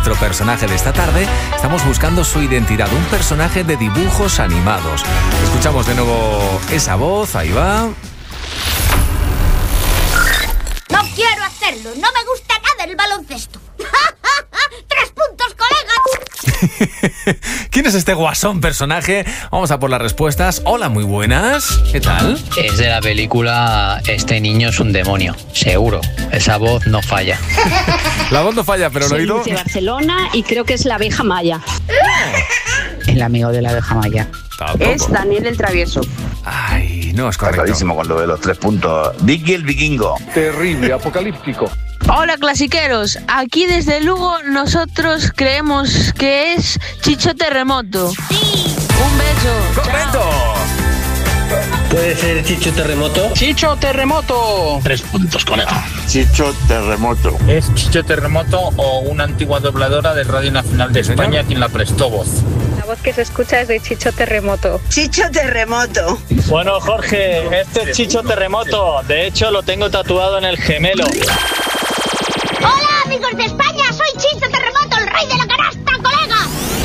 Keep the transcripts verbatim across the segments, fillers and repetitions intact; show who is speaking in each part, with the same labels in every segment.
Speaker 1: nuestro personaje de esta tarde. Estamos buscando su identidad, un personaje de dibujos animados. Escuchamos de nuevo esa voz, ahí va.
Speaker 2: No quiero hacerlo, no me gusta nada el baloncesto. ¡Tres puntos, colega!
Speaker 1: ¿Quién es este guasón personaje? Vamos a por las respuestas. Hola, muy buenas. ¿Qué tal?
Speaker 3: Es de la película Este niño es un demonio. Seguro. Esa voz no falla.
Speaker 1: La voz no falla, pero el
Speaker 4: Soy
Speaker 1: oído...
Speaker 4: de Barcelona y creo que es la abeja maya.
Speaker 3: El amigo de la abeja maya.
Speaker 1: Tampoco.
Speaker 5: Es Daniel el Travieso.
Speaker 1: Ay, no es
Speaker 6: Está
Speaker 1: correcto.
Speaker 6: clarísimo con lo de los tres puntos. Vicky el vikingo.
Speaker 7: Terrible, apocalíptico.
Speaker 8: Hola clasiqueros, aquí desde Lugo nosotros creemos que es Chicho Terremoto.
Speaker 2: Sí.
Speaker 8: Un beso.
Speaker 1: ¡Correcto!
Speaker 9: ¿Puede ser Chicho Terremoto?
Speaker 3: ¡Chicho Terremoto!
Speaker 9: Tres puntos, colega.
Speaker 6: Chicho Terremoto.
Speaker 10: Es Chicho Terremoto o una antigua dobladora de Radio Nacional de
Speaker 1: ¿Sí, señor?
Speaker 10: España quien la prestó voz.
Speaker 11: La voz que se escucha es de Chicho Terremoto.
Speaker 5: Chicho Terremoto.
Speaker 9: Bueno, Jorge, este es Chicho Terremoto. De hecho, lo tengo tatuado en el gemelo.
Speaker 2: Hola, amigos de España, soy Chicho Terremoto, el rey de la canasta, colega.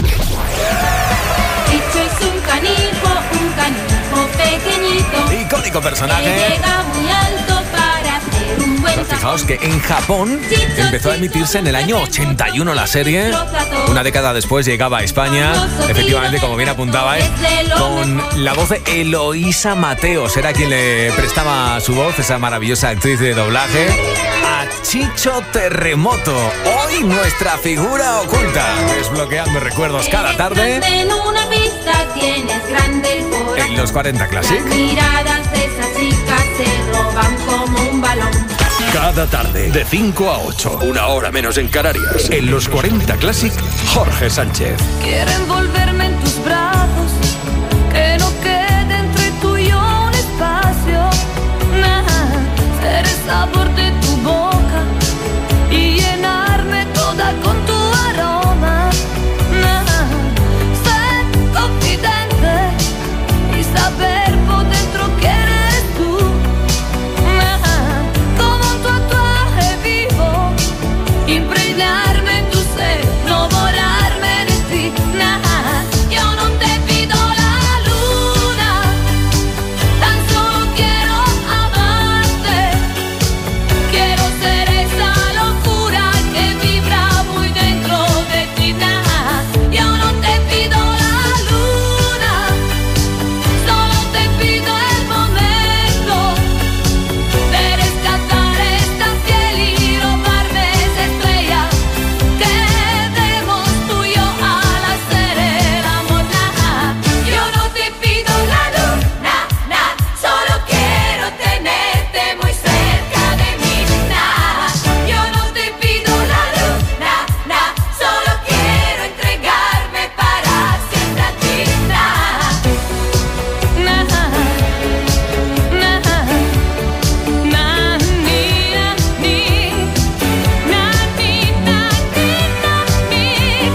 Speaker 12: Chicho es un canijo, un canijo pequeñito.
Speaker 1: Icónico
Speaker 12: Que
Speaker 1: personaje.
Speaker 12: llega muy alto para hacer un buen
Speaker 1: Pero fijaos
Speaker 12: tapón.
Speaker 1: que en Japón empezó a emitirse en el año ochenta y uno la serie. Una década después llegaba a España, efectivamente, como bien apuntabais, con la voz de Eloísa Mateos. Era quien le prestaba su voz, esa maravillosa actriz de doblaje, a Chicho Terremoto. Hoy nuestra figura oculta, desbloqueando recuerdos cada tarde
Speaker 12: En una pista tienes grande el corazón.
Speaker 1: en los cuarenta Classic.
Speaker 12: Las miradas de esas chicas se roban como un balón.
Speaker 13: Cada tarde, de cinco a ocho, una hora menos en Canarias, en los cuarenta Classic, Jorge Sánchez.
Speaker 12: Quiero envolverme en tus brazos, que no quede entre tú y yo un espacio. Nah, ser el sabor de tu boca y llenarme toda con tu aroma. Nah, ser confidente y saber por dentro que eres tú. Nah, como un tatuaje vivo, impregnarme en tu ser, no borrarme de ti. Nah, yo no te pido la luna, tan solo quiero amarte. Quiero ser esa locura que vibra muy dentro de ti. Nah, yo no te pido la luna, solo te pido el momento de rescatar esta piel y robarme esa estrella que vemos tú y yo al hacer el amor. Nah, yo no te pido la luna, nah, solo quiero tenerte muy cerca de mí. Nah, yo no te pido la luna, nah, solo quiero entregarme para siempre a ti. Nah, nah, nah, nah, ni, na, ni, na, ni, na, ni, na, ni,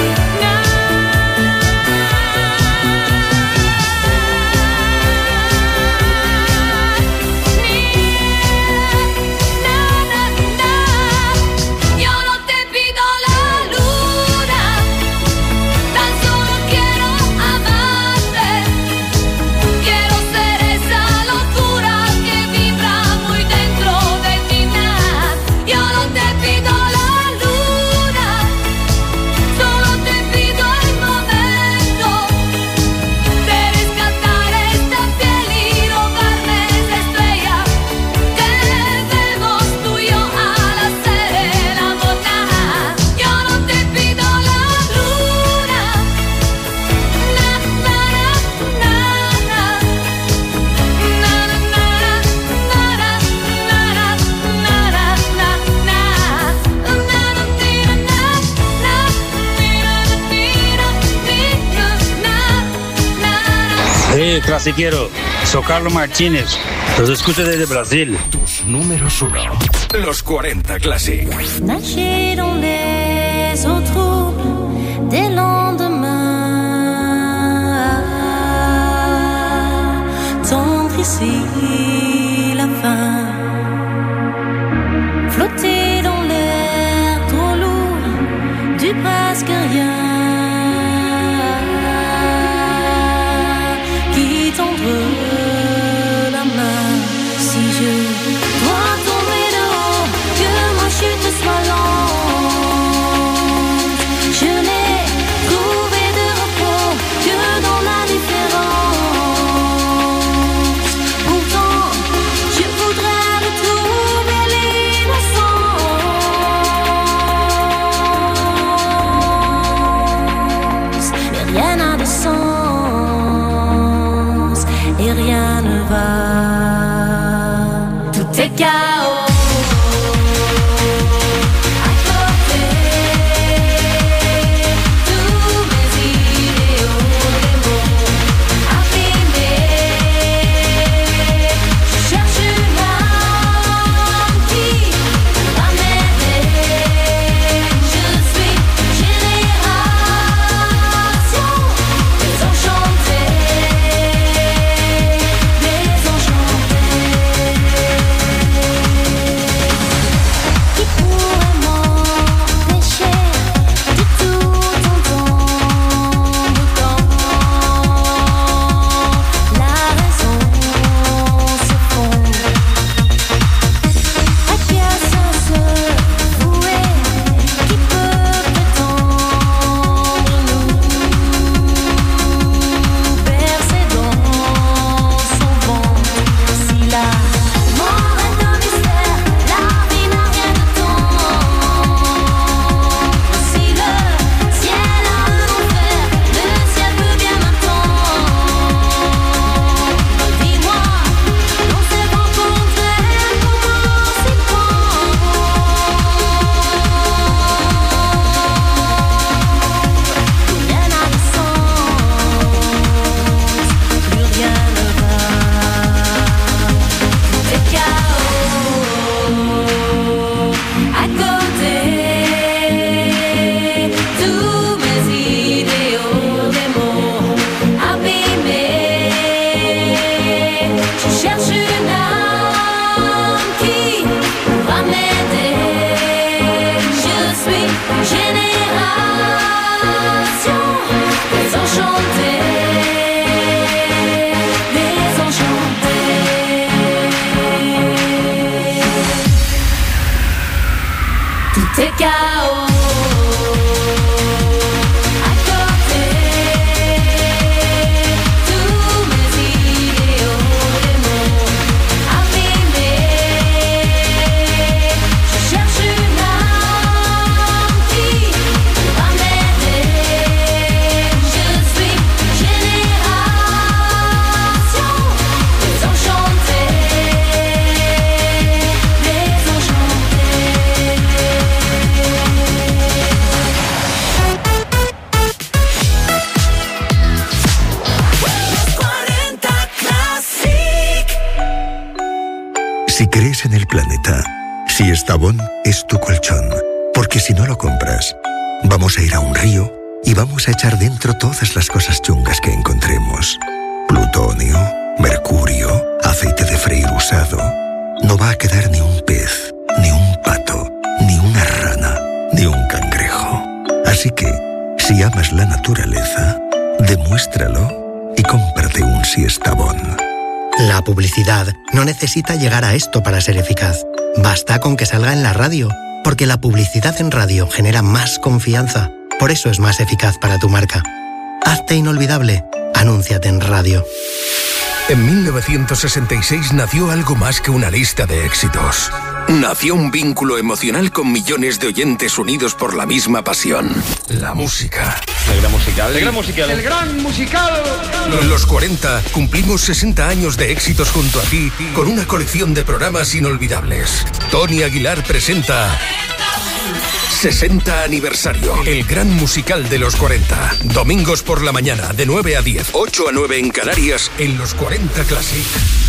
Speaker 12: yo no te pido la luna, tan solo quiero amarte. Quiero ser esa locura que vibra muy dentro de ti. Nah, yo no te pido la luna, solo te pido el momento de rescatar esta piel y robarme esa estrella que vemos tú y yo al hacer el amor. Nah, yo no te pido la luna, na, na, na, na, na, na, na,
Speaker 9: Hey, clasiquero, soy Carlos Martínez. Los escucho desde Brasil.
Speaker 13: Tus números uno, los cuarenta Classic.
Speaker 12: Nager dans les eaux troubles des lendemains, tendre ici la fin, flotter dans l'air trop lourd du puis presque rien qui tendre la main. Si je dois tomber de haut, que ma chute soit lente, je n'ai trouvé de repos que dans la différence. Pourtant, je voudrais retrouver l'innocence. Mais rien n'a de sens et rien ne va. Tout est chaos.
Speaker 14: Si crees en el planeta, si Estavón es tu colchón, porque si no lo compras, vamos a ir a un río y vamos a echar dentro todas las cosas chungas que encontremos. Plutonio, mercurio, aceite de freír usado. No va a quedar ni un pez, ni un pato, ni una rana, ni un cangrejo. Así que, si amas la naturaleza, demuéstralo y cómprate un Siestabón.
Speaker 15: La publicidad no necesita llegar a esto para ser eficaz. Basta con que salga en la radio, porque la publicidad en radio genera más confianza. Por eso es más eficaz para tu marca. Hazte inolvidable. Anúnciate en radio.
Speaker 13: En mil novecientos sesenta y seis nació algo más que una lista de éxitos. Nació un vínculo emocional con millones de oyentes unidos por la misma pasión. La música.
Speaker 16: El gran musical.
Speaker 7: El gran musical. El gran musical.
Speaker 13: En los cuarenta cumplimos sesenta años de éxitos junto a ti con una colección de programas inolvidables. Tony Aguilar presenta sesenta aniversario. El gran musical de los cuarenta. Domingos por la mañana de nueve a diez, ocho a nueve en Canarias en los cuarenta Classic.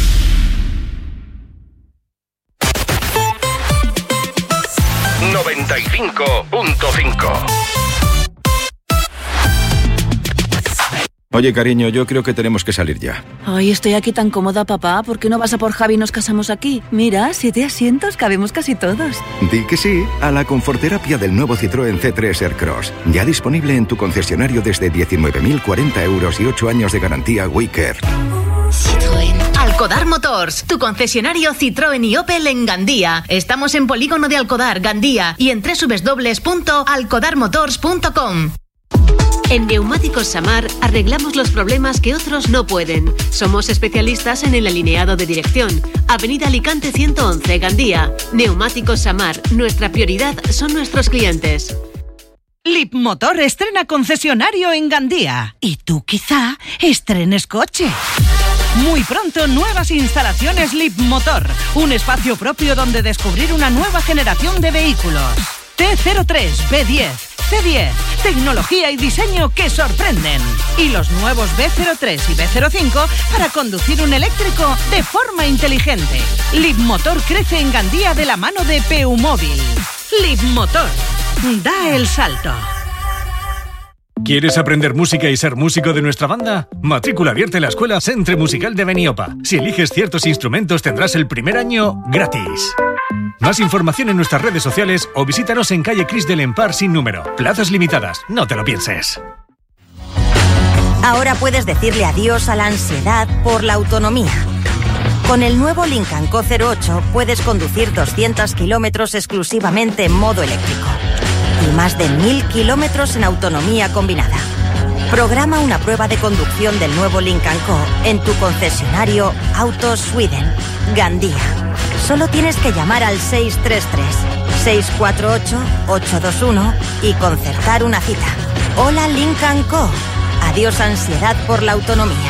Speaker 17: noventa y cinco punto cinco.
Speaker 16: Oye, cariño, yo creo que tenemos que salir ya.
Speaker 17: Ay, estoy aquí tan cómoda, papá. ¿Por qué no vas a por Javi y nos casamos aquí? Mira, siete asientos, cabemos casi todos.
Speaker 13: Di que sí a la conforterapia del nuevo Citroën C tres Aircross. Ya disponible en tu concesionario desde diecinueve mil cuarenta euros y ocho años de garantía WeCare.
Speaker 18: Citroën. Alcodar Motors, tu concesionario Citroën y Opel en Gandía. Estamos en Polígono de Alcodar, Gandía, y en doble u doble u doble u punto alcodar motors punto com.
Speaker 19: En Neumáticos Samar arreglamos los problemas que otros no pueden. Somos especialistas en el alineado de dirección. Avenida Alicante ciento once, Gandía. Neumáticos Samar, nuestra prioridad son nuestros clientes.
Speaker 20: Leapmotor estrena concesionario en Gandía. Y tú quizá estrenes coche. Muy pronto, nuevas instalaciones Leapmotor. Un espacio propio donde descubrir una nueva generación de vehículos. T cero tres, B diez, C diez. Tecnología y diseño que sorprenden. Y los nuevos B cero tres y B cero cinco para conducir un eléctrico de forma inteligente. Leapmotor crece en Gandía de la mano de Peumóvil. Leapmotor. Da el salto.
Speaker 21: ¿Quieres aprender música y ser músico de nuestra banda? Matrícula abierta en la Escuela Centre Musical de Beniopa. Si eliges ciertos instrumentos tendrás el primer año gratis. Más información en nuestras redes sociales o visítanos en calle Cris del Empar sin número. Plazas limitadas, no te lo pienses.
Speaker 22: Ahora puedes decirle adiós a la ansiedad por la autonomía. Con el nuevo Lincoln Co cero ocho puedes conducir doscientos kilómetros exclusivamente en modo eléctrico. Y más de mil kilómetros en autonomía combinada. Programa una prueba de conducción del nuevo Lincoln Co en tu concesionario Autos Sweden, Gandía. Solo tienes que llamar al seis tres tres, seis cuatro ocho, ocho dos uno y concertar una cita. Hola Lincoln Co. Adiós ansiedad por la autonomía.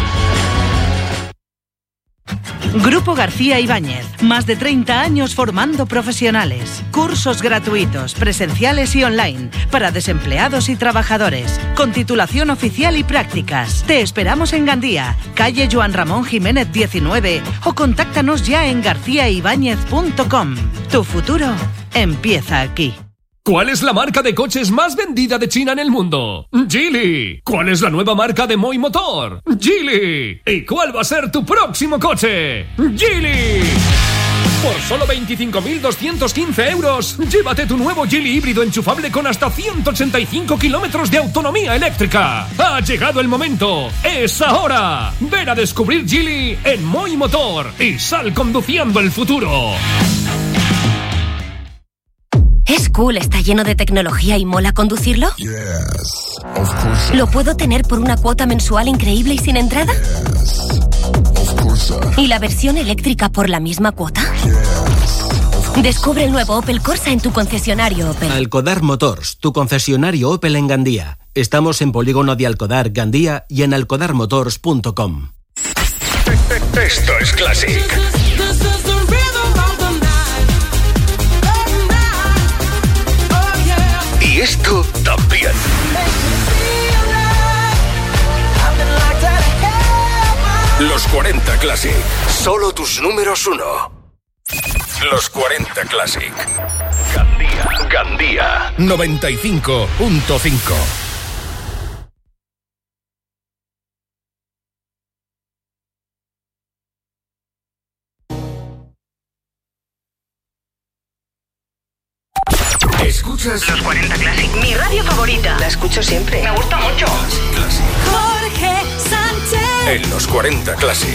Speaker 20: Grupo García Ibáñez, más de treinta años formando profesionales. Cursos gratuitos, presenciales y online, para desempleados y trabajadores, con titulación oficial y prácticas. Te esperamos en Gandía, calle Joan Ramón Jiménez diecinueve, o contáctanos ya en garcía ibáñez punto com. Tu futuro empieza aquí.
Speaker 23: ¿Cuál es la marca de coches más vendida de China en el mundo? Geely. ¿Cuál es la nueva marca de Moi Motor? Geely. ¿Y cuál va a ser tu próximo coche? Geely. Por solo veinticinco mil doscientos quince euros, llévate tu nuevo Geely híbrido enchufable con hasta ciento ochenta y cinco kilómetros de autonomía eléctrica. Ha llegado el momento. ¡Es ahora! Ven a descubrir Geely en Moi Motor y sal conduciendo el futuro.
Speaker 24: ¿Es cool, está lleno de tecnología y mola conducirlo?
Speaker 25: Yes, of course.
Speaker 24: ¿Lo puedo tener por una cuota mensual increíble y sin entrada?
Speaker 25: Yes, of course.
Speaker 24: ¿Y la versión eléctrica por la misma cuota?
Speaker 25: Yes,
Speaker 24: Descubre el nuevo Opel Corsa en tu concesionario Opel.
Speaker 26: Alcodar Motors, tu concesionario Opel en Gandía. Estamos en Polígono de Alcodar, Gandía, y en alcodar motors punto com.
Speaker 13: Esto es Classic. Y esto también. Los cuarenta Classic. Solo tus números uno. Los cuarenta Classic. Gandía. Gandía. noventa y cinco punto cinco. ¿Escuchas?
Speaker 18: Los cuarenta Classic, mi radio favorita. La escucho siempre. Me gusta mucho.
Speaker 13: Classic.
Speaker 12: Jorge Sánchez.
Speaker 13: En los cuarenta Classic.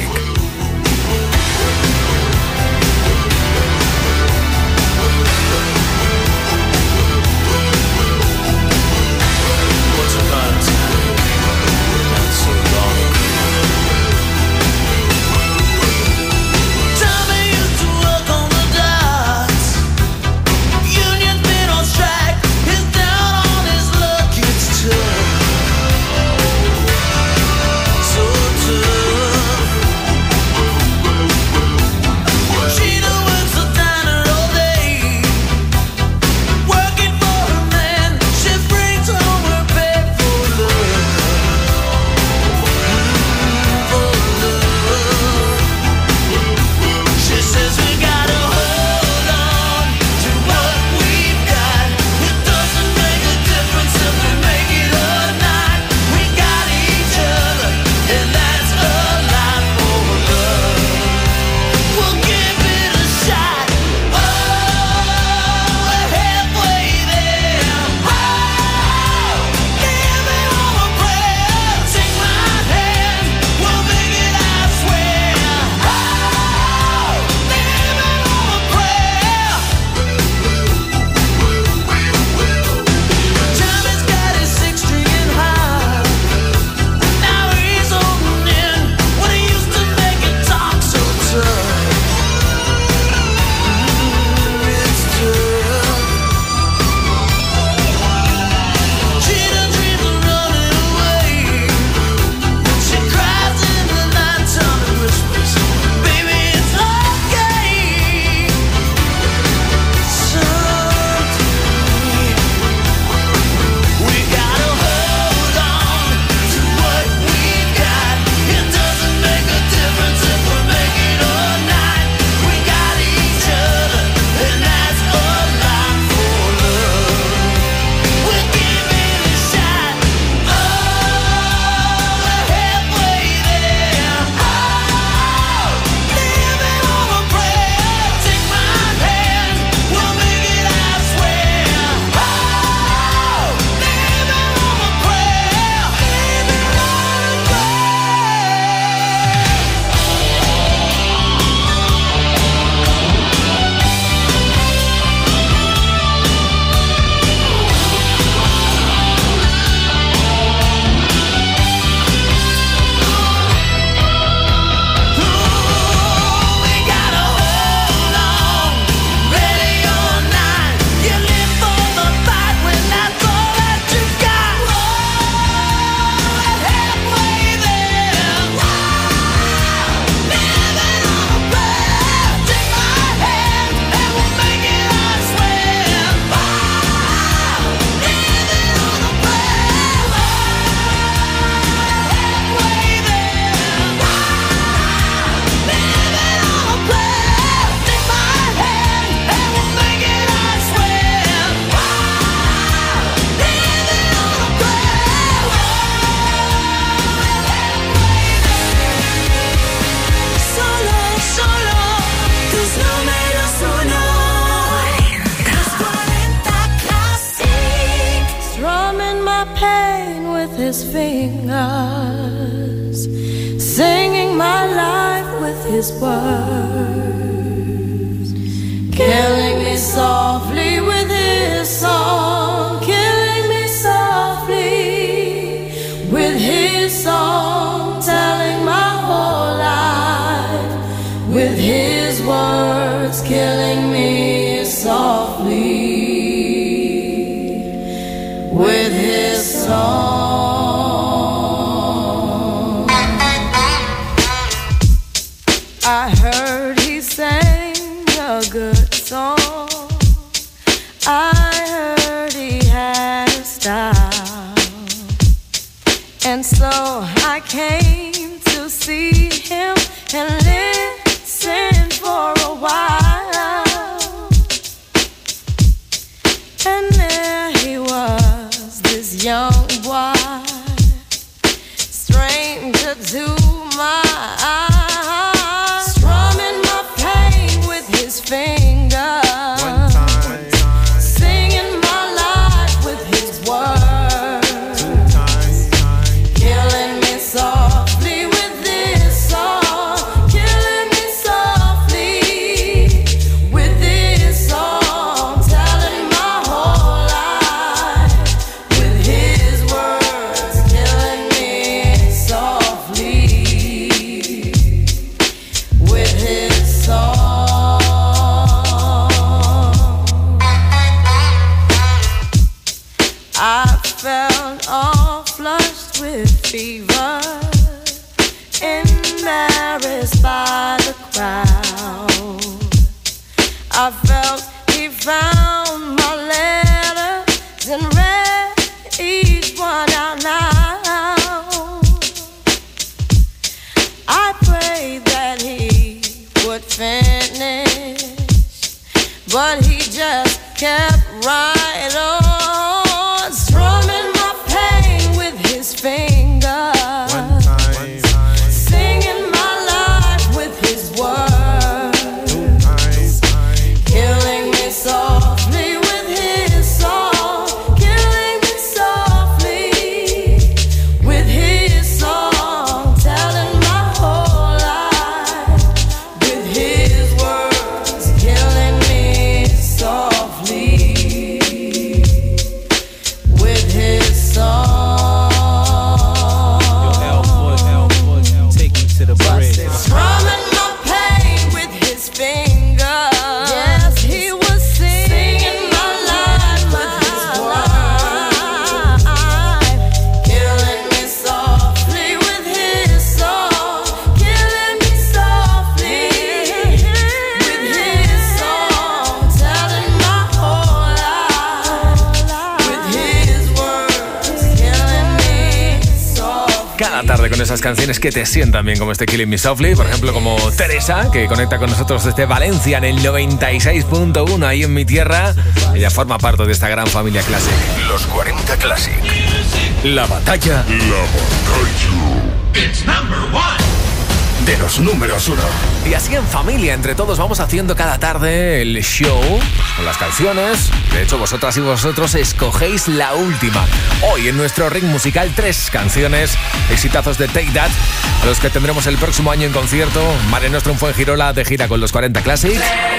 Speaker 12: my pain with his fingers, singing my life with his words, killing me softly with his song, killing me softly with his song, telling my whole life with his words, killing me softly with his song. I heard he sang a good song, I heard he had a style, and so I came to see him and listen for a while. And there he was, this young boy, stranger to my eyes, strumming my pain with his fingers, one time, one time. Singing my life with his words, two times, time. Killing me softly with this song, killing me softly with this song, telling my whole life with his words, killing me softly with his song. I felt all flushed with fever, embarrassed by the crowd. I felt he found my letters and read each one out loud. I prayed that he would finish, but he just kept right on, strumming my pain with his fingers, one time, singing my life with his words, two times, killing me softly with his song, killing me softly with his song, telling my whole life with his words, killing me softly with his song. Strumming my pain with his fingers. Yes, he was singing my life with his words, killing me softly with his song, killing me softly with his song, telling my whole life with his words, killing me softly.
Speaker 1: Cada tarde con esas canciones que te sientan bien, como este Killing Me Softly, por ejemplo, como Teresa, que conecta con nosotros desde Valencia en el noventa y seis punto uno, ahí en mi tierra. Ella forma parte de esta gran familia Classic.
Speaker 13: Los cuarenta Classic.
Speaker 1: La batalla
Speaker 13: La batalla de los números uno.
Speaker 1: Y así en familia, entre todos, vamos haciendo cada tarde el show con las canciones. De hecho, vosotras y vosotros escogéis la última. Hoy en nuestro ring musical, tres canciones, exitazos de Take That, a los que tendremos el próximo año en concierto. Mare Nostrum fue en Girola de gira con los cuarenta Classic.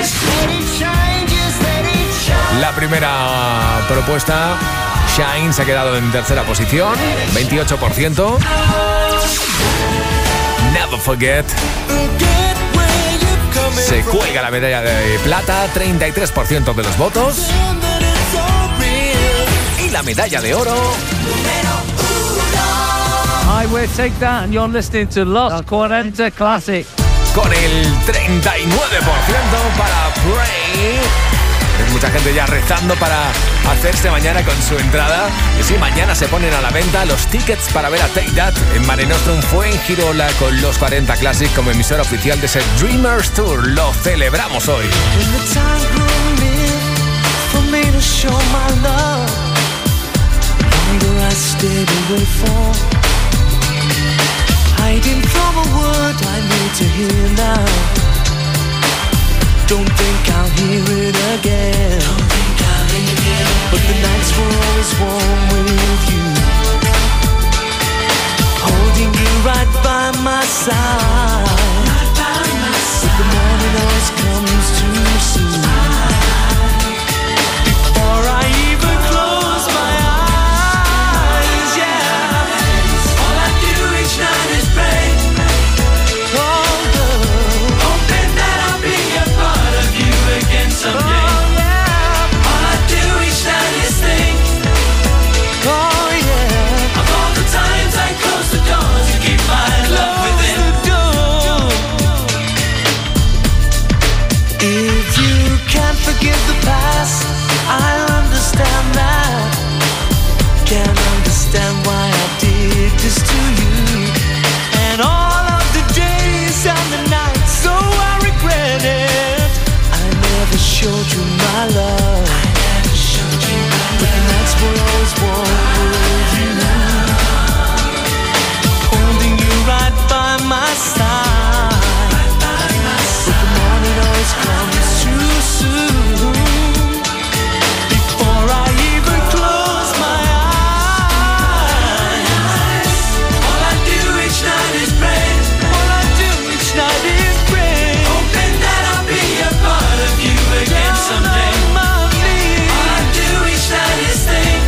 Speaker 1: La primera propuesta, Shine, se ha quedado en tercera posición, veintiocho por ciento. Never Forget se cuelga la medalla de plata, treinta y tres por ciento de los votos. Y la medalla de oro.
Speaker 3: Hi, we're Take That and you're listening to Los cuarenta Classic.
Speaker 1: Con el treinta y nueve por ciento para Pray. Hay mucha gente ya rezando para hacerse mañana con su entrada. Y sí, mañana se ponen a la venta los tickets para ver a Take That en Mare Nostrum fue en Girola con los cuarenta Classic como emisora oficial de ese Dreamers Tour. Lo celebramos hoy.
Speaker 12: Hiding from a word I need to hear now. Don't think I'll hear it again. Don't think I'll hear it again. But the nights were always warm with you.
Speaker 4: side. But the morning always comes too soon. Before I even close my eyes, yeah. All I do each night is pray. Oh, love. Hoping that I'll be a part of you again someday. Oh, yeah. All I do each night is think. Oh, yeah. Of all the times I close the door to keep my love within. If you can't forgive the past, I understand that. Can't understand why I did this to you. And all of the days and the nights, so I regret it. I never showed you my love. I never showed you my love. But that's what I always wanted with you. Holding you right by my side. But the morning always comes too soon. Before I even close my eyes, all I do each night is pray. All I do each night is pray. Hoping that I'll be a part of you again someday. All I do each night is think.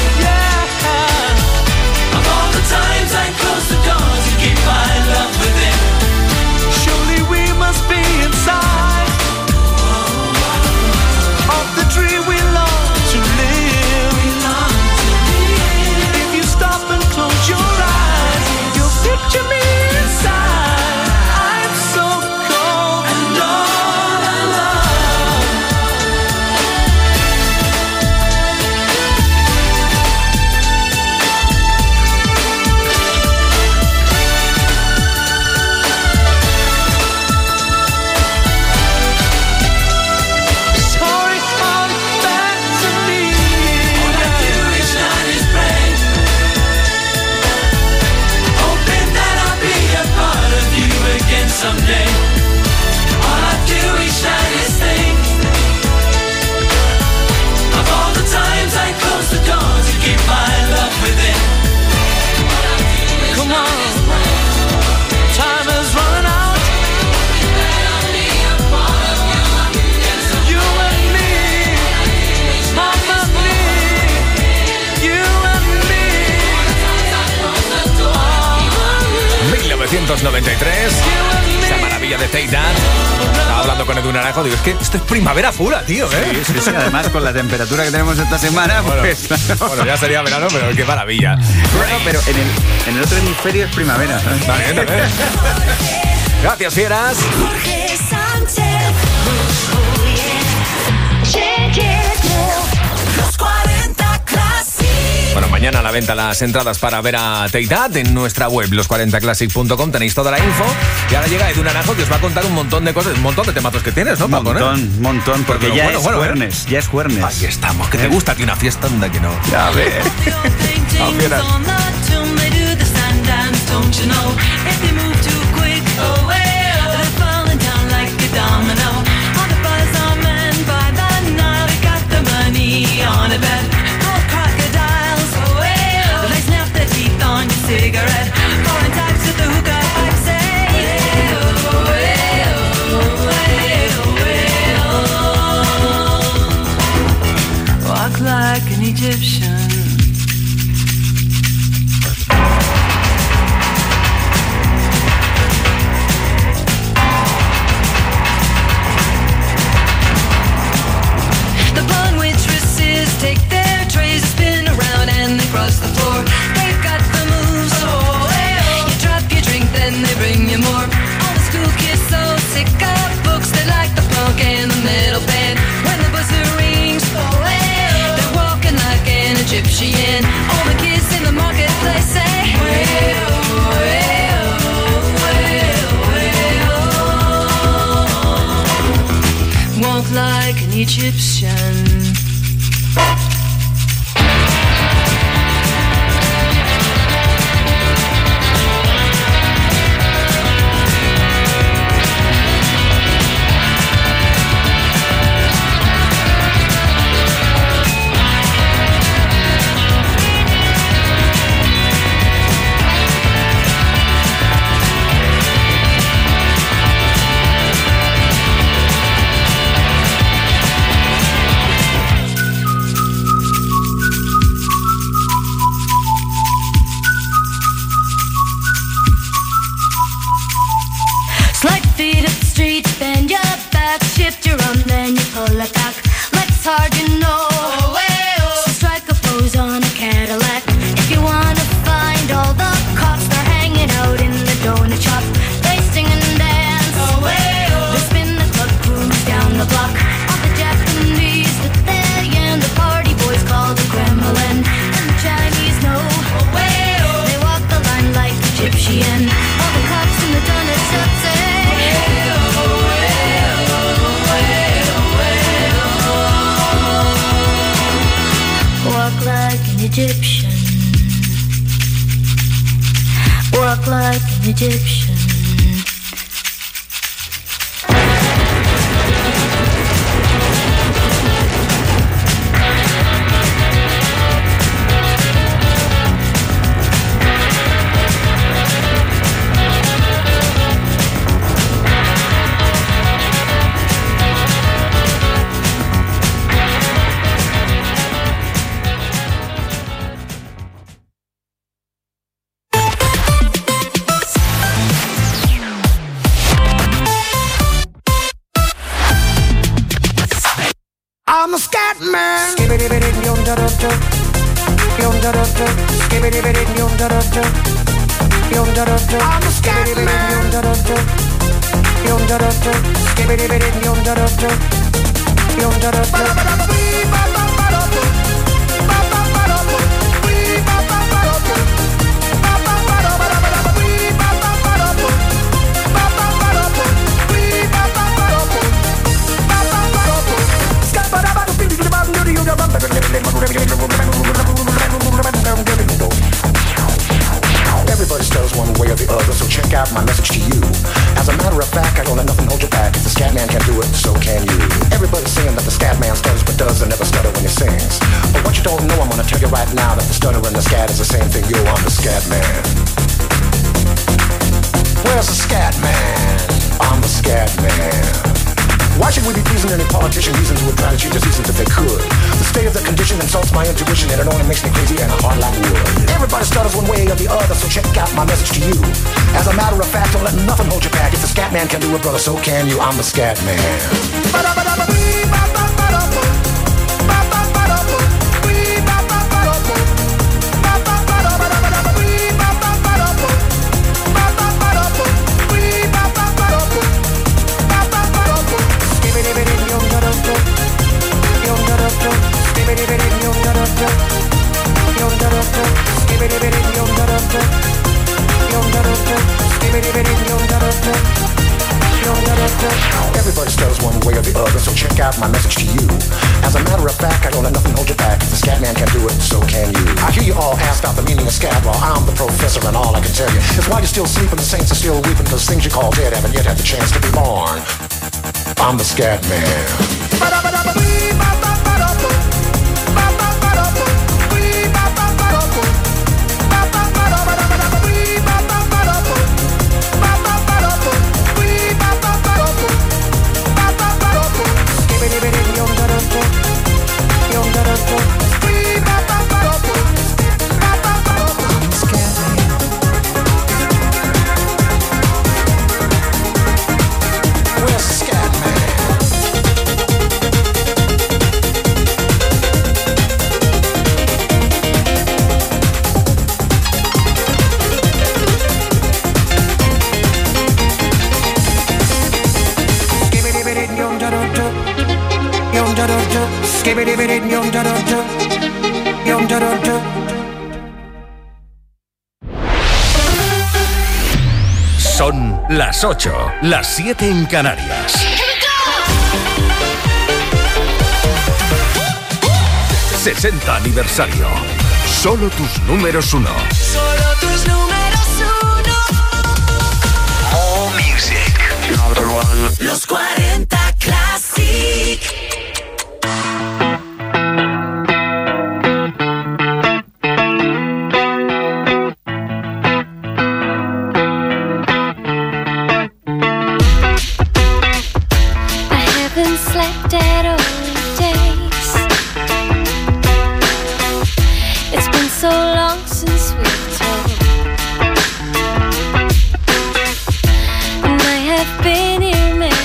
Speaker 4: Yeah. Of all the times I close the door to keep my love within. Surely we must be inside of the dream we long to live. If you stop and close your eyes, you'll picture me inside. I'm so cold and all alone. Sorry, come back to me. All I do each night is pray. Hoping that I'll be a part of you again someday. All I do each night is think. Of all the times I close the door to keep my love within. Come on, time is running out. You and me, Mama, me, you and me.
Speaker 1: mil novecientos noventa y tres, esa maravilla de Take That. Estaba hablando con Edu Naranjo, digo, es que esto es primavera pura, tío, ¿eh?
Speaker 5: Sí, sí, sí, además con la temperatura que tenemos esta semana,
Speaker 1: Bueno,
Speaker 5: pues...
Speaker 1: bueno, ya sería verano, pero qué maravilla.
Speaker 5: Bueno, pero en el, en el otro hemisferio es primavera, ¿sabes?
Speaker 1: También, también. Gracias, fieras.
Speaker 12: Jorge Sánchez. Los cuarenta Classic.
Speaker 1: Bueno, mañana a la venta las entradas para ver a Take That en nuestra web, los cuarenta classic punto com, tenéis toda la info. Y ahora llega Edu Naranjo, que os va a contar un montón de cosas, un montón de temazos que tienes, ¿no, Paco?
Speaker 5: Montón, montón, porque
Speaker 1: Pero
Speaker 5: ya
Speaker 1: bueno,
Speaker 5: es
Speaker 1: bueno,
Speaker 5: jueves, ya es jueves.
Speaker 1: Aquí estamos, que te gusta a ti una fiesta, anda que no.
Speaker 5: Ya ves.
Speaker 1: Ah, fieras.
Speaker 12: Cigarette, foreign types with the hookah pipe say, walk like an Egyptian. The blonde waitresses take their trays, spin around and they cross the floor. They've got the moves, oh, you drop your drink, then they bring you more. All the school kids so sick of books, they like the punk and the metal band. When the buzzer rings, oh, they're walking like an Egyptian. All the kids in the marketplace say, well, well, well, well. Walk like an Egyptian. street, bend your back, shift your arm, then you pull it back. Legs hard, you know. Oh, hey, oh. So strike a pose on a Cadillac. If you wanna find all the cops, they're hanging out in the donut shop. They sing and dance. Oh, hey, oh. They spin the club cruise down the block. All the Japanese that they and the party boys call the Kremlin. And the Chinese know. Oh, hey, oh. They walk the line like Egyptian. All the cops in the donut shop say. Walk like an Egyptian. Walk like an Egyptian.
Speaker 4: I'm a scat man. I'm a scat Everybody stutters one way or the other, so check out my message to you. As a matter of fact, I don't let nothing hold you back. If the scat man can do it, so can you. Everybody's saying that the scat man stutters but does and never stutter when he sings. But what you don't know, I'm gonna tell you right now that the stutter and the scat is the same thing. Yo, I'm the scat man. Where's the scat man? I'm the scat man. Why should we be pleasing any politician reasons who would try to cheat diseases if they could? The state of the condition insults my intuition and it only makes me crazy and a heart like wood. Everybody stutters one way or the other, so check out my message to you. As a matter of fact, don't let nothing hold you back. If the scat man can do it, brother, so can you. I'm the scat man. Everybody stutters one way or the other, so check out my message to you. As a matter of fact, I don't let nothing hold you back. If the scat man can do it, so can you. I hear you all ask about the meaning of scat. Well, I'm the professor and all I can tell you is why you're still sleeping, the saints are still weeping, because things you call dead haven't yet had the chance to be born. I'm the scat man.
Speaker 13: Son las ocho, las siete en Canarias. sesenta aniversario. Solo tus números uno.
Speaker 4: Solo tus números uno.
Speaker 13: All music. Number one.
Speaker 4: Los cuarenta Classic.
Speaker 12: Been here many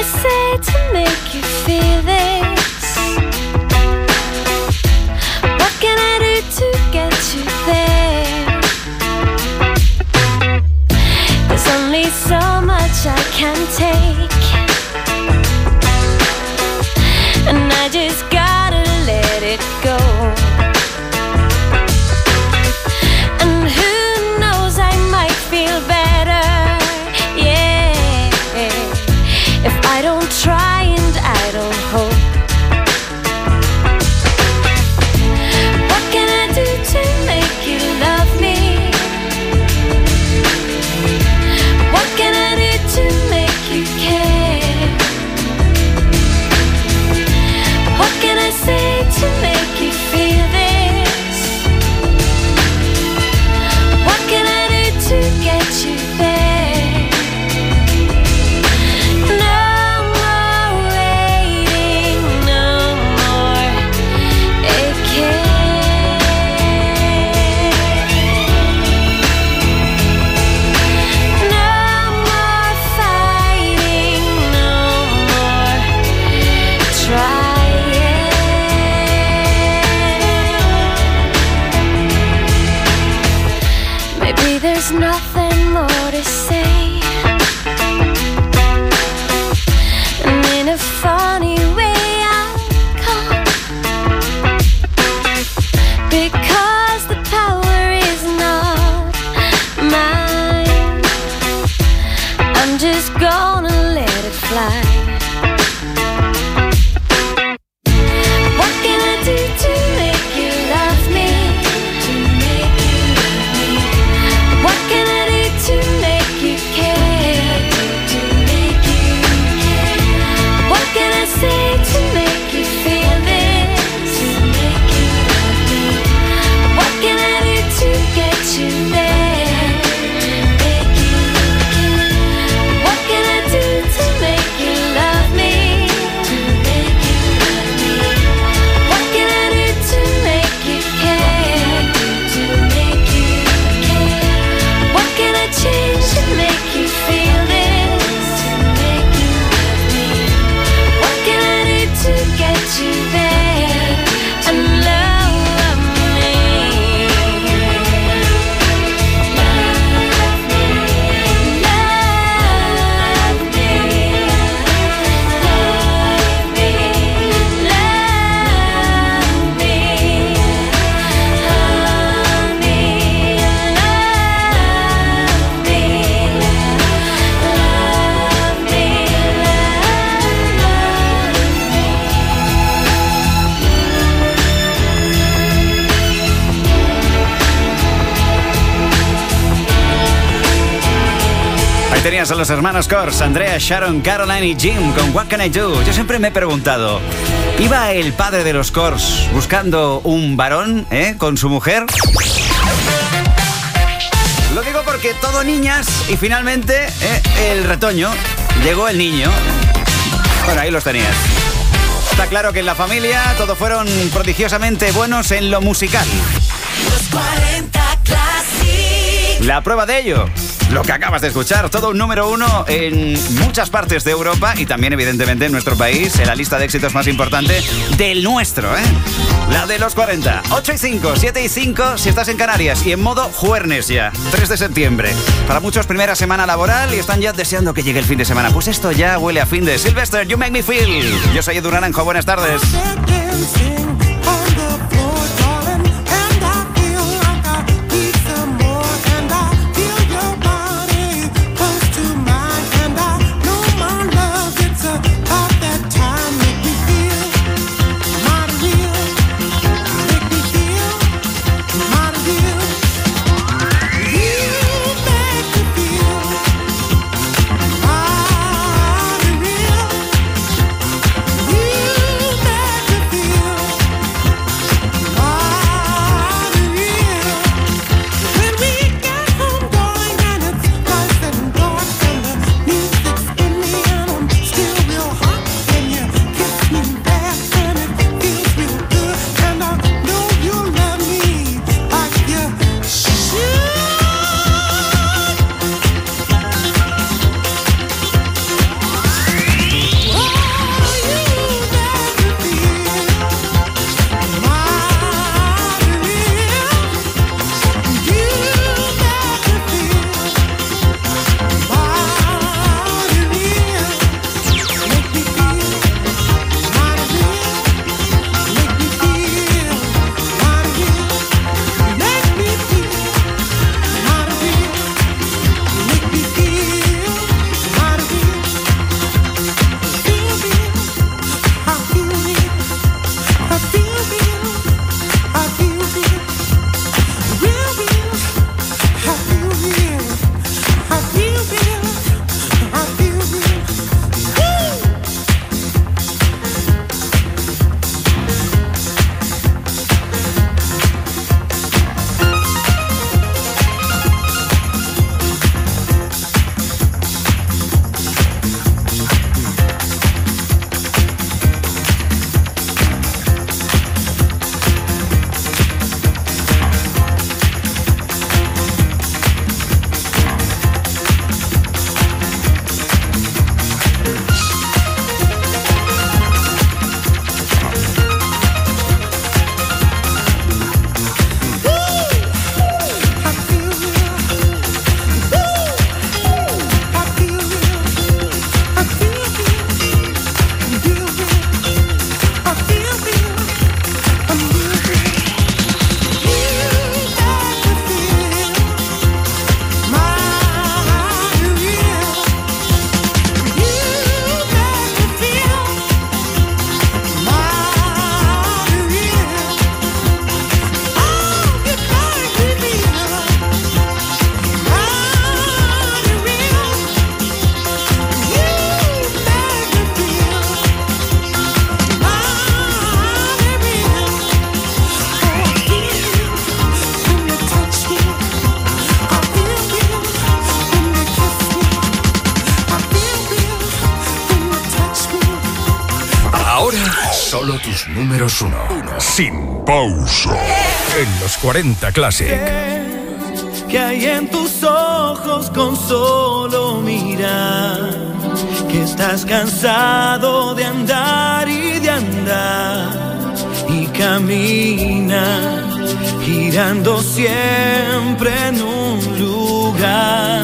Speaker 12: say to make you feel this? What can I do to get you there? There's only so much I can take, and I just gotta let it go. And who knows, I might feel better, yeah, if I don't try and I don't hope. What can I do to make you love me? What can I do to make you care? What can I say to make you feel this? What can I do to get you there? No more waiting, no more aching. No more fighting, no more trying. Maybe there's nothing more to say, and in a funny way I'll come, because the power is not mine. I'm just gonna let it fly. What can I do to make you love me? To make you love me. What can I do to make you care? To make you care. What can I say to make you feel this? To make you love me. What can I do to get you there? To make you care. What can I do to make you love me? To make you love me. What can I do to make you care? To make you care. What can I change to make you feel this? To make you love me. What can I do to get you there and love me? Love me, love me, love me, love me, honey,
Speaker 2: Ahí tenías a los hermanos Kors, Andrea, Sharon, Caroline y Jim con What Can I Do. Yo siempre me he preguntado, ¿iba el padre de los Kors buscando un varón, eh, con su mujer? Lo digo porque todo niñas y finalmente eh, el retoño, llegó el niño. Bueno, ahí los tenías. Está claro que en la familia todos fueron prodigiosamente buenos en lo musical.
Speaker 4: Los cuarenta Classic.
Speaker 2: La prueba de ello, lo que acabas de escuchar, todo un número uno en muchas partes de Europa y también evidentemente en nuestro país, en la lista de éxitos más importante del nuestro, ¿eh? La de los cuarenta. ocho y cinco, siete y cinco si estás en Canarias y en modo jueves ya, tres de septiembre. Para muchos primera semana laboral y están ya deseando que llegue el fin de semana. Pues esto ya huele a fin de Sylvester, You Make Me Feel. Yo soy Edu Naranjo, buenas tardes.
Speaker 4: You make me feel
Speaker 13: Solo tus números uno. Sin pausa. En los cuarenta Classic.
Speaker 4: Que hay en tus ojos con solo mirar, que estás cansado de andar y de andar y camina girando siempre en un lugar.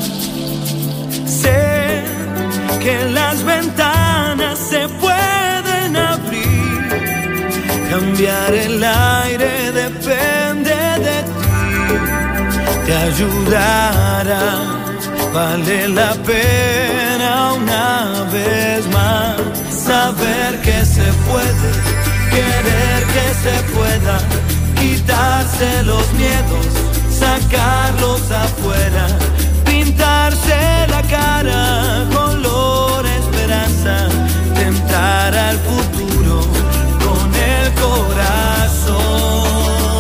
Speaker 4: Sé que las ventanas se pueden abrir, cambiar el aire depende de ti. Te ayudará, vale la pena una vez más saber que se puede, querer que se pueda, quitarse los miedos, sacarlos afuera, pintarse la cara color esperanza, tentar al futuro con el corazón.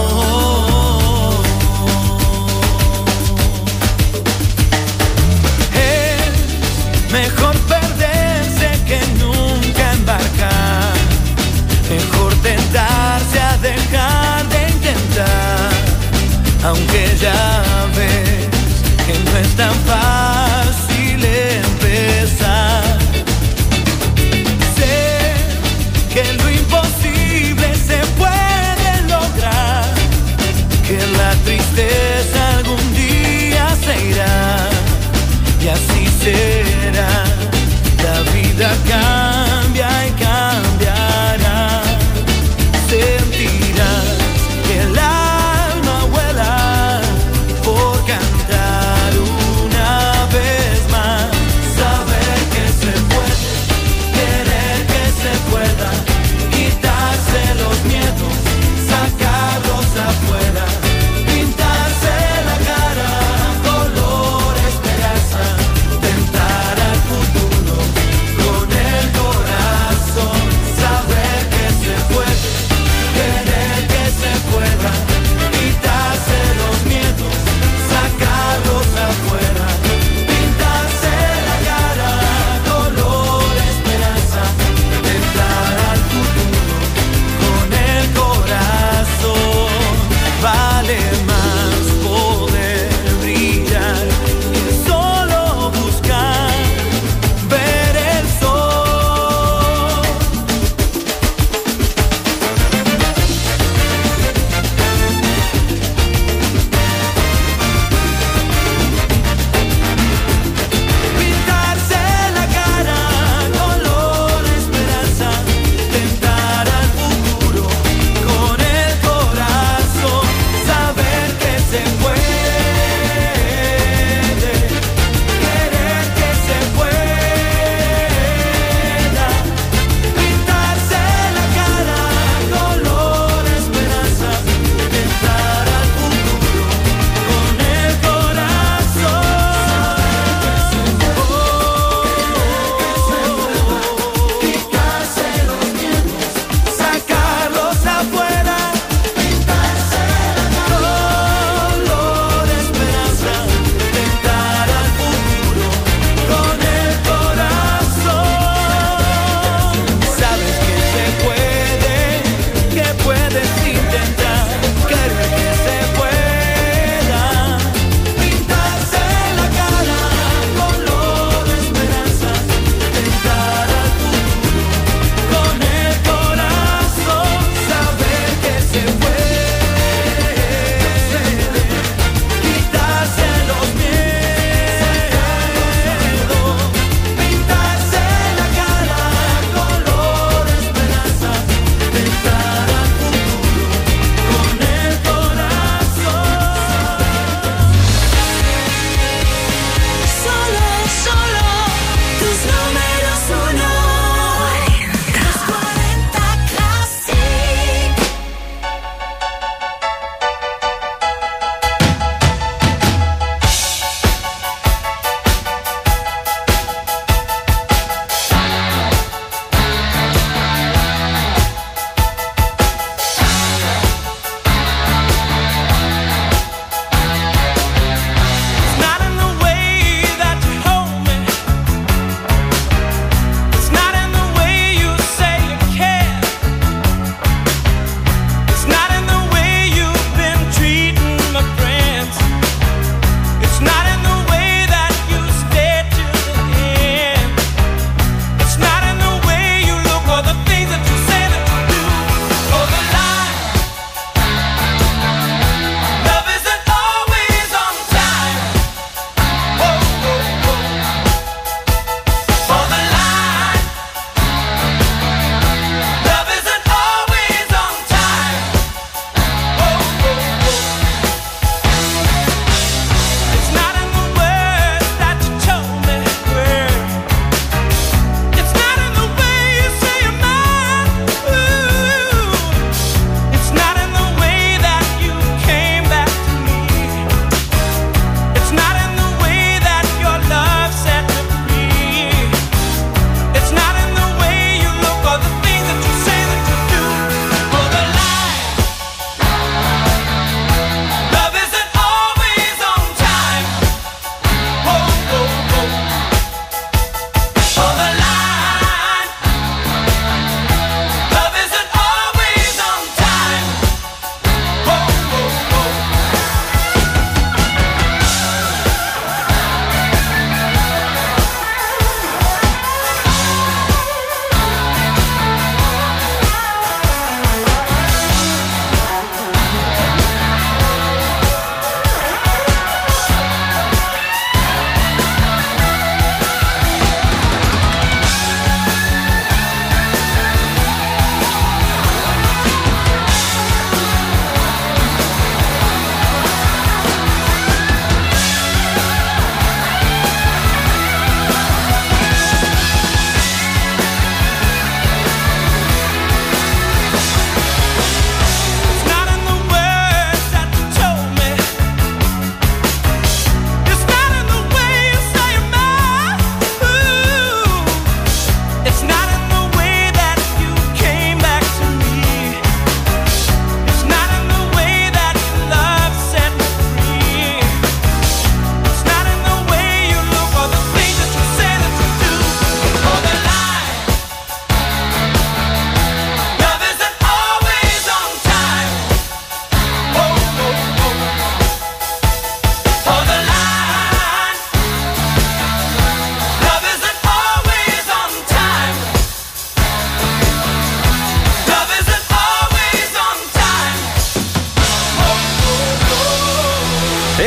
Speaker 4: Mejor perderse que nunca embarcar. Mejor tentarse a dejar de intentar. Aunque ya ves que no es tan fácil empezar. Sé que lo imposible se puede lograr. Que la tristeza algún día se irá. Y así será, la vida cambia y cambiará. Sentirás que el alma vuela por cantar una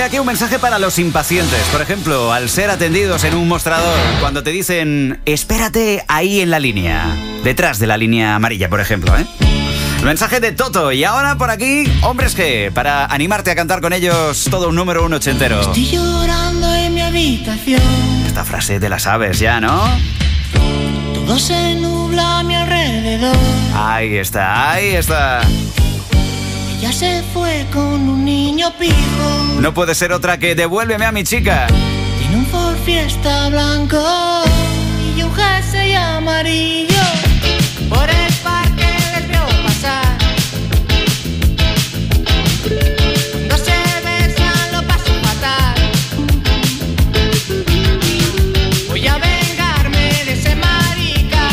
Speaker 2: aquí un mensaje para los impacientes. Por ejemplo, al ser atendidos en un mostrador, cuando te dicen, espérate ahí en la línea, detrás de la línea amarilla, por ejemplo, ¿eh? El mensaje de Toto. Y ahora por aquí, Hombres G, para animarte a cantar con ellos todo un número uno ochentero.
Speaker 4: Estoy llorando en mi habitación.
Speaker 2: Esta frase te la sabes ya, ¿no?
Speaker 4: Todo se nubla a mi alrededor.
Speaker 2: Ahí está, ahí está.
Speaker 4: Ella se fue con un niño pijo.
Speaker 2: No puede ser otra que Devuélveme a mi chica.
Speaker 4: Tiene un Ford Fiesta blanco y un jersey amarillo. Por el parque les veo pasar. Cuando se besan lo paso fatal. Voy a vengarme de ese marica.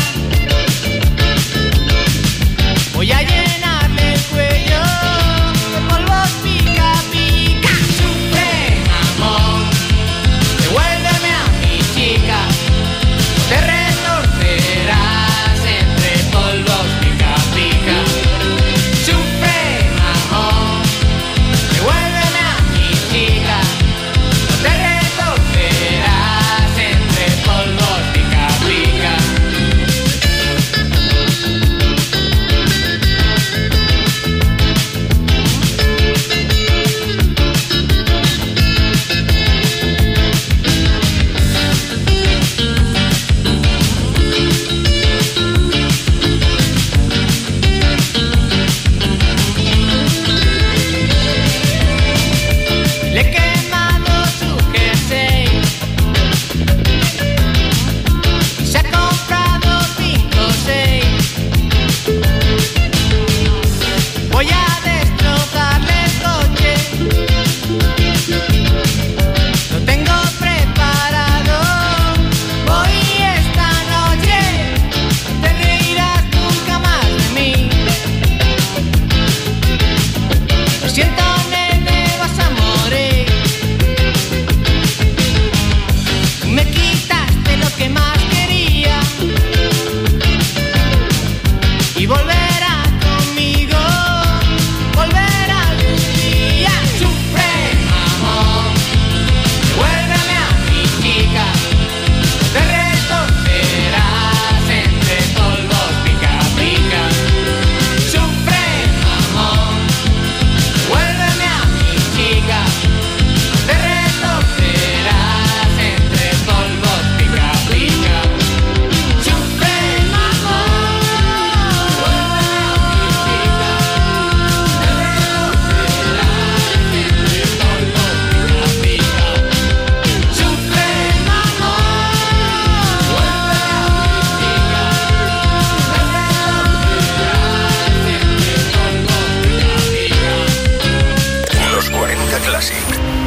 Speaker 4: Voy a llenarle el cuello de polvos pica pica. Sufre, amor, devuélveme a mi chica. Te retorcerás entre polvos pica pica. Sufre, amor, devuélveme a mi chica. Te retorcerás entre polvos pica pica. Le he quemado su jersey y se ha comprado cinco o seis. Voy a destrozarle el coche. Lo tengo preparado. Voy esta noche. No te reirás nunca más de mí. Lo siento, nene, vas a morir. Tú me quitaste lo que más quería y volverá conmigo, volverá algún día. Sufre, amor, devuélveme a mi chica. Te retorcerás entre polvos pica pica. Sufre, amor, devuélveme a mi chica. Te retorcerás entre polvos pica pica. Sufre, amor, devuélveme a mi chica. Te retorcerás entre polvos pica pica. Sufre, amor, devuélveme a mi chica. Te retorcerás entre polvos pica pica.
Speaker 13: Los cuarenta Classic.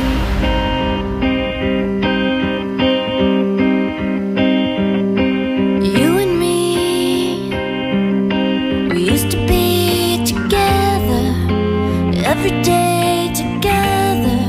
Speaker 12: You and me, we used to be together every day together,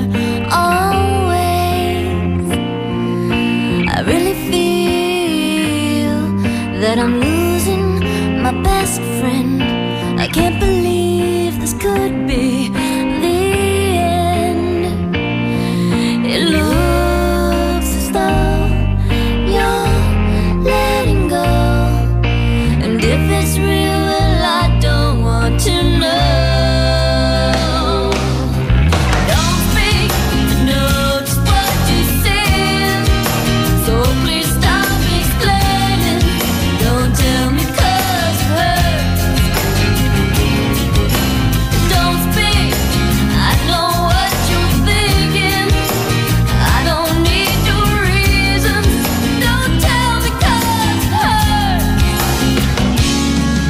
Speaker 12: always. I really feel that I'm losing my best friend. I can't believe this could be the end. It looks as though you're letting go, and if it's real, well, I don't want to know. Don't speak, I know just what you said, so please stop explaining. Don't tell me 'cause it hurts. Don't speak, I know what you're thinking. I don't need your reasons. Don't tell me 'cause it hurts.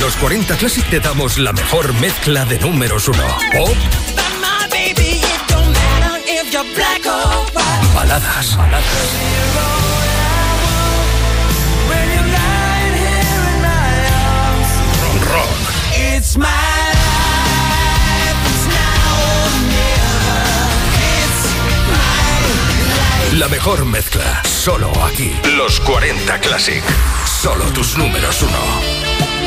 Speaker 13: los cuarenta Classic te damos la mejor mezcla de números uno. Pop, baladas, baladas. Rock.
Speaker 4: It's my life, it's now or never. It's my life.
Speaker 13: La mejor mezcla, solo aquí. Los cuarenta Classic. Solo tus números uno.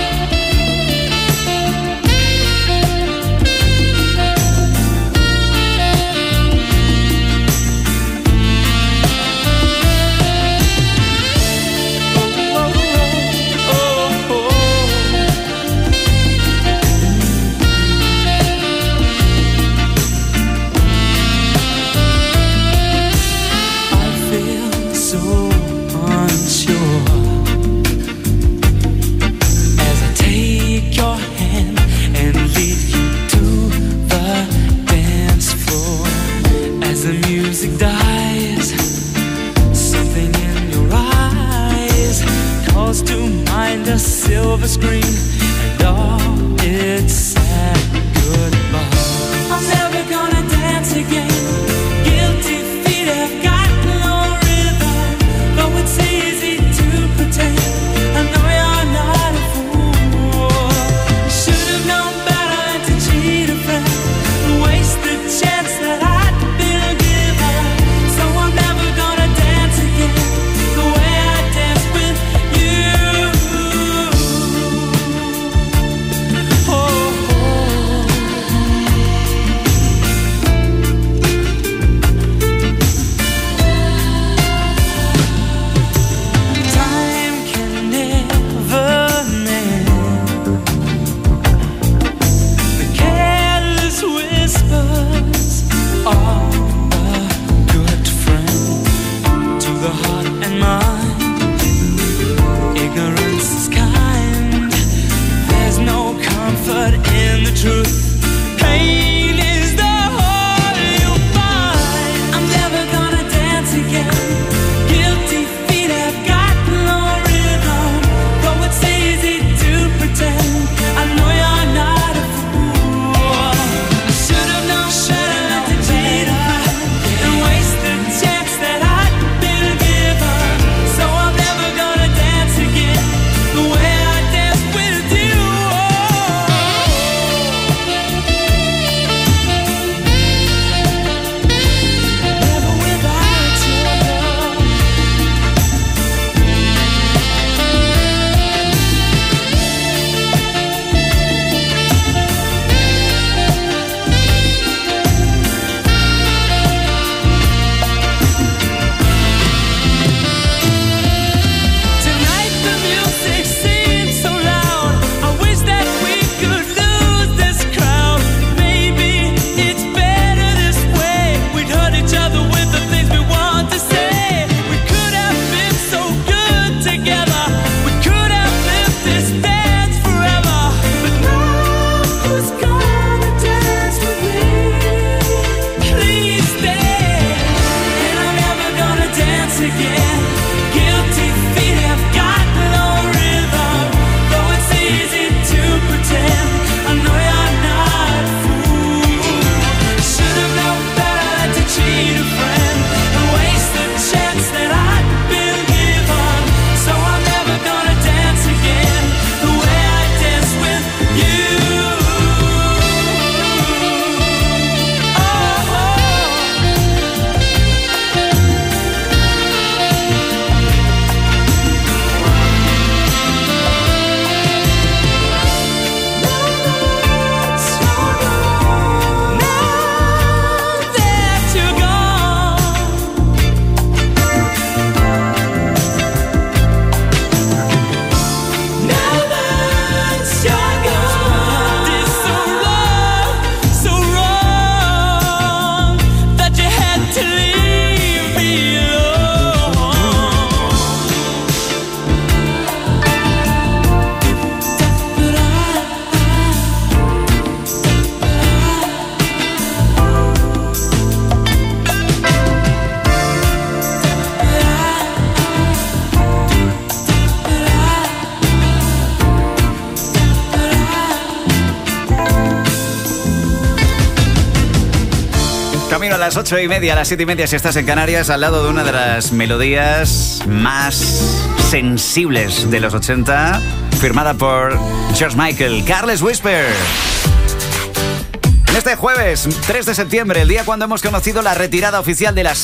Speaker 4: A silver screen and all its sad goodbye. I'm never gonna dance again. Guilty feet have got no rhythm. Though it's easy to pretend, I know you're not a fool. You should have known better than to cheat a friend and waste the chance that I'd been given. So I'm never gonna dance again the way I danced with you.
Speaker 2: camino a las ocho y media, a las siete y media si estás en Canarias, al lado de una de las melodías más sensibles de los ochenta, firmada por George Michael, Careless Whisper. En este jueves, tres de septiembre, el día cuando hemos conocido la retirada oficial de la